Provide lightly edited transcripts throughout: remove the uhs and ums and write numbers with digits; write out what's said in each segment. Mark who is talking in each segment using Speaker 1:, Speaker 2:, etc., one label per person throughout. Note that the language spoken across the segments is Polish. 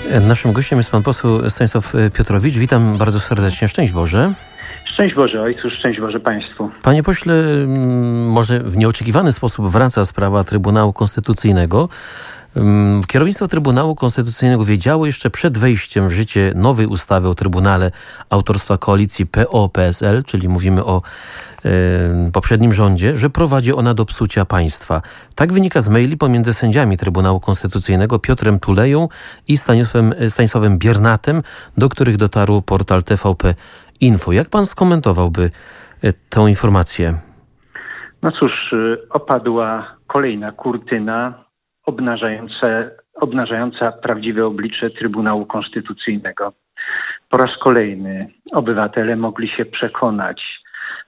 Speaker 1: Naszym gościem jest pan poseł Stanisław Piotrowicz. Witam bardzo serdecznie. Szczęść Boże.
Speaker 2: Szczęść Boże Ojcu, szczęść Boże Państwu.
Speaker 1: Panie pośle, może w nieoczekiwany sposób wraca sprawa Trybunału Konstytucyjnego. Kierownictwo Trybunału Konstytucyjnego wiedziało jeszcze przed wejściem w życie nowej ustawy o Trybunale autorstwa koalicji PO-PSL, czyli mówimy o poprzednim rządzie, że prowadzi ona do psucia państwa. Tak wynika z maili pomiędzy sędziami Trybunału Konstytucyjnego Piotrem Tuleją i Stanisławem Biernatem, do których dotarł portal TVP Info. Jak pan skomentowałby tę informację?
Speaker 2: No cóż, opadła kolejna kurtyna obnażająca prawdziwe oblicze Trybunału Konstytucyjnego. Po raz kolejny obywatele mogli się przekonać,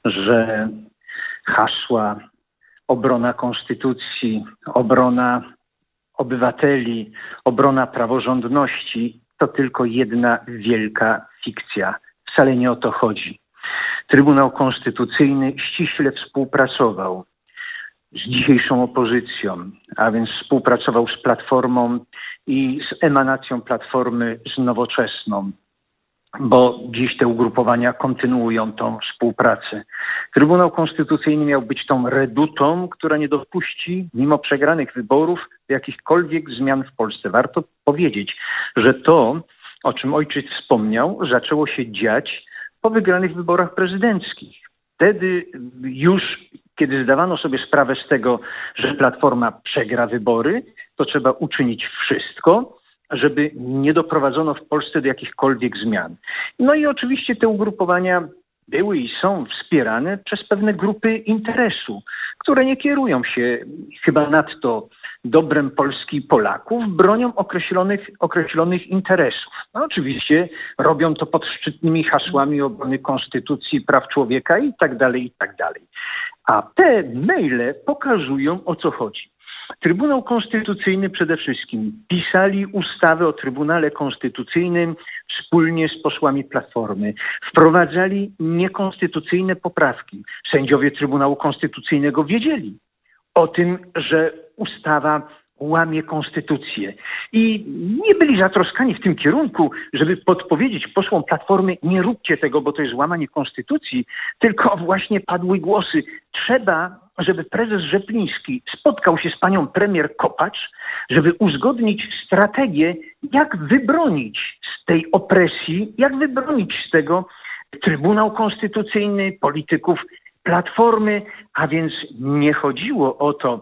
Speaker 2: że hasła obrona konstytucji, obrona obywateli, obrona praworządności to tylko jedna wielka fikcja. Wcale nie o to chodzi. Trybunał Konstytucyjny ściśle współpracował z dzisiejszą opozycją, a więc współpracował z Platformą i z emanacją Platformy z Nowoczesną, bo dziś te ugrupowania kontynuują tą współpracę. Trybunał Konstytucyjny miał być tą redutą, która nie dopuści, mimo przegranych wyborów, do jakichkolwiek zmian w Polsce. Warto powiedzieć, że to, o czym ojciec wspomniał, zaczęło się dziać po wygranych wyborach prezydenckich. Wtedy już, kiedy zdawano sobie sprawę z tego, że Platforma przegra wybory, to trzeba uczynić wszystko, żeby nie doprowadzono w Polsce do jakichkolwiek zmian. No i oczywiście te ugrupowania były i są wspierane przez pewne grupy interesu, które nie kierują się chyba nadto dobrem Polski i Polaków, bronią określonych interesów. No oczywiście robią to pod szczytnymi hasłami obrony konstytucji, praw człowieka i tak dalej, i tak dalej. A te maile pokazują, o co chodzi. Trybunał Konstytucyjny przede wszystkim pisali ustawy o Trybunale Konstytucyjnym wspólnie z posłami Platformy. Wprowadzali niekonstytucyjne poprawki. Sędziowie Trybunału Konstytucyjnego wiedzieli o tym, że ustawa łamie konstytucję. I nie byli zatroskani w tym kierunku, żeby podpowiedzieć posłom Platformy, nie róbcie tego, bo to jest łamanie konstytucji, tylko właśnie padły głosy. Trzeba, żeby prezes Rzepliński spotkał się z panią premier Kopacz, żeby uzgodnić strategię, jak wybronić z tej opresji, jak wybronić z tego Trybunał Konstytucyjny, polityków Platformy, a więc nie chodziło o to,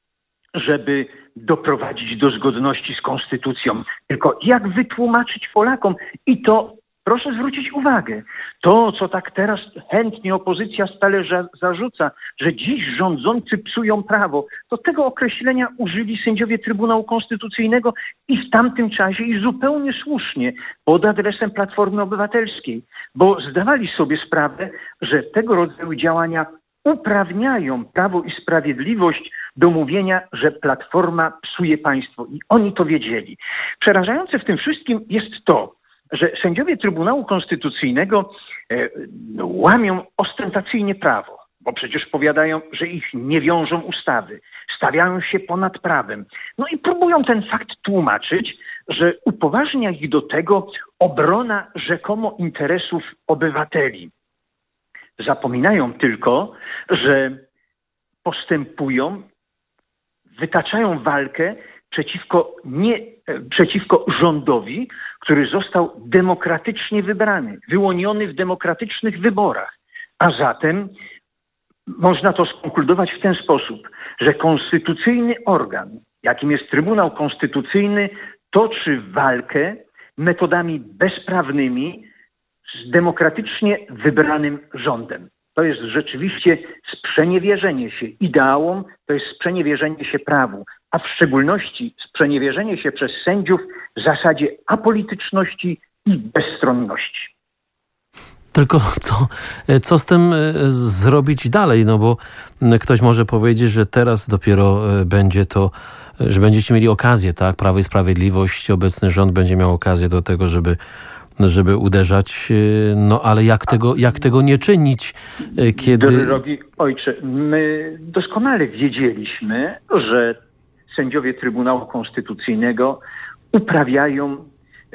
Speaker 2: żeby doprowadzić do zgodności z konstytucją, tylko jak wytłumaczyć Polakom i to, proszę zwrócić uwagę, to co tak teraz chętnie opozycja stale zarzuca, że dziś rządzący psują prawo, to tego określenia użyli sędziowie Trybunału Konstytucyjnego i w tamtym czasie i zupełnie słusznie pod adresem Platformy Obywatelskiej, bo zdawali sobie sprawę, że tego rodzaju działania uprawniają Prawo i Sprawiedliwość do mówienia, że Platforma psuje państwo. I oni to wiedzieli. Przerażające w tym wszystkim jest to, że sędziowie Trybunału Konstytucyjnego łamią ostentacyjnie prawo, bo przecież powiadają, że ich nie wiążą ustawy, stawiają się ponad prawem. No i próbują ten fakt tłumaczyć, że upoważnia ich do tego obrona rzekomo interesów obywateli. Zapominają tylko, że postępują, wytaczają walkę przeciwko rządowi, który został demokratycznie wybrany, wyłoniony w demokratycznych wyborach. A zatem można to skonkludować w ten sposób, że konstytucyjny organ, jakim jest Trybunał Konstytucyjny, toczy walkę metodami bezprawnymi z demokratycznie wybranym rządem. To jest rzeczywiście sprzeniewierzenie się ideałom, to jest sprzeniewierzenie się prawu, a w szczególności sprzeniewierzenie się przez sędziów zasadzie apolityczności i bezstronności.
Speaker 1: Tylko co z tym zrobić dalej? No bo ktoś może powiedzieć, że teraz dopiero będzie to, że będziecie mieli okazję, tak? Prawo i Sprawiedliwość, obecny rząd będzie miał okazję do tego, żeby uderzać, no ale jak tego nie czynić, kiedy...
Speaker 2: Drogi ojcze, my doskonale wiedzieliśmy, że sędziowie Trybunału Konstytucyjnego uprawiają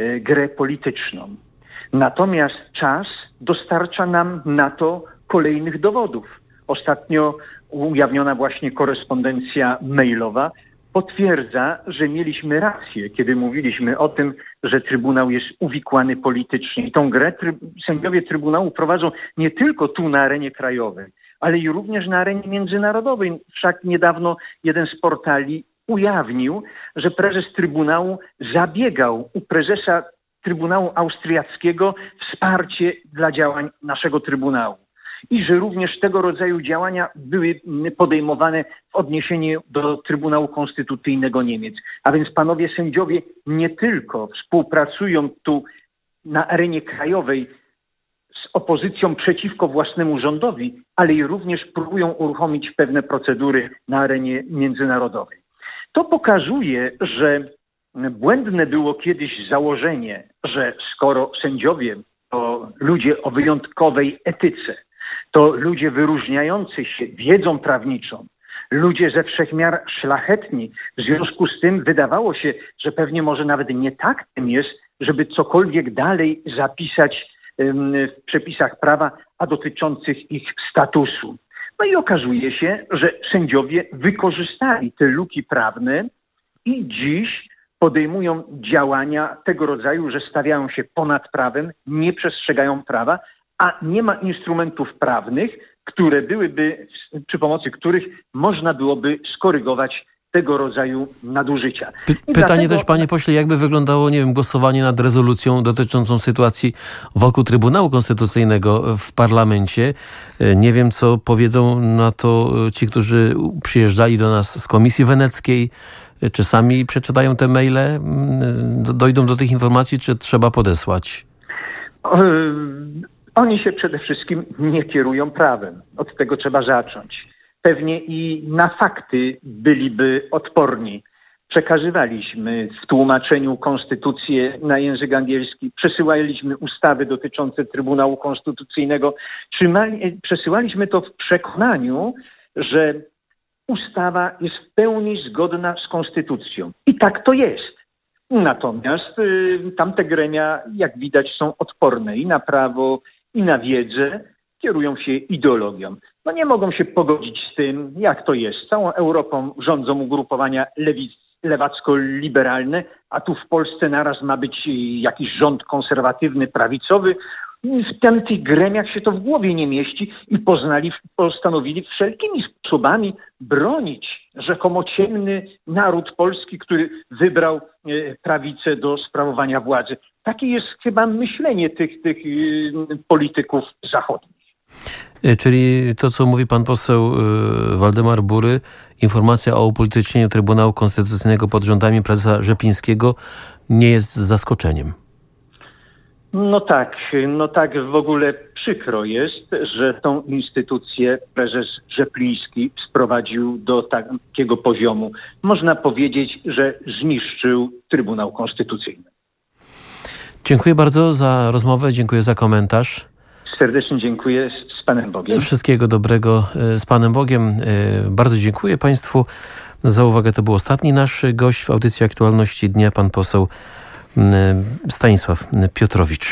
Speaker 2: grę polityczną. Natomiast czas dostarcza nam na to kolejnych dowodów. Ostatnio ujawniona właśnie korespondencja mailowa potwierdza, że mieliśmy rację, kiedy mówiliśmy o tym, że Trybunał jest uwikłany politycznie. I tą grę sędziowie Trybunału prowadzą nie tylko tu na arenie krajowej, ale i również na arenie międzynarodowej. Wszak niedawno jeden z portali ujawnił, że prezes Trybunału zabiegał u prezesa Trybunału Austriackiego wsparcie dla działań naszego Trybunału. I że również tego rodzaju działania były podejmowane w odniesieniu do Trybunału Konstytucyjnego Niemiec. A więc panowie sędziowie nie tylko współpracują tu na arenie krajowej z opozycją przeciwko własnemu rządowi, ale i również próbują uruchomić pewne procedury na arenie międzynarodowej. To pokazuje, że błędne było kiedyś założenie, że skoro sędziowie to ludzie o wyjątkowej etyce, to ludzie wyróżniający się wiedzą prawniczą, ludzie ze wszechmiar szlachetni. W związku z tym wydawało się, że pewnie może nawet nie tak tym jest, żeby cokolwiek dalej zapisać w przepisach prawa, a dotyczących ich statusu. No i okazuje się, że sędziowie wykorzystali te luki prawne i dziś podejmują działania tego rodzaju, że stawiają się ponad prawem, nie przestrzegają prawa, a nie ma instrumentów prawnych, które byłyby, przy pomocy których można byłoby skorygować tego rodzaju nadużycia.
Speaker 1: Pytanie też, panie pośle, jakby wyglądało, nie wiem, głosowanie nad rezolucją dotyczącą sytuacji wokół Trybunału Konstytucyjnego w parlamencie. Nie wiem, co powiedzą na to ci, którzy przyjeżdżali do nas z Komisji Weneckiej. Czy sami przeczytają te maile, dojdą do tych informacji, czy trzeba podesłać?
Speaker 2: Oni się przede wszystkim nie kierują prawem. Od tego trzeba zacząć. Pewnie i na fakty byliby odporni. Przekazywaliśmy w tłumaczeniu konstytucję na język angielski, przesyłaliśmy ustawy dotyczące Trybunału Konstytucyjnego. Przesyłaliśmy to w przekonaniu, że ustawa jest w pełni zgodna z konstytucją. I tak to jest. Natomiast tamte gremia, jak widać, są odporne i na prawo, i na wiedzę, kierują się ideologią. No nie mogą się pogodzić z tym, jak to jest. Całą Europą rządzą ugrupowania lewacko-liberalne, a tu w Polsce naraz ma być jakiś rząd konserwatywny, prawicowy. W tych gremiach się to w głowie nie mieści i postanowili wszelkimi sposobami bronić rzekomo ciemny naród polski, który wybrał prawicę do sprawowania władzy. Takie jest chyba myślenie tych polityków zachodnich.
Speaker 1: Czyli to, co mówi pan poseł Waldemar Bury, informacja o upolitycznieniu Trybunału Konstytucyjnego pod rządami prezesa Rzeplińskiego nie jest zaskoczeniem.
Speaker 2: No tak w ogóle przykro jest, że tą instytucję prezes Rzepliński sprowadził do takiego poziomu. Można powiedzieć, że zniszczył Trybunał Konstytucyjny.
Speaker 1: Dziękuję bardzo za rozmowę, dziękuję za komentarz.
Speaker 2: Serdecznie dziękuję, z Panem Bogiem.
Speaker 1: Wszystkiego dobrego z Panem Bogiem. Bardzo dziękuję Państwu za uwagę. To był ostatni nasz gość w audycji Aktualności Dnia, pan poseł Stanisław Piotrowicz.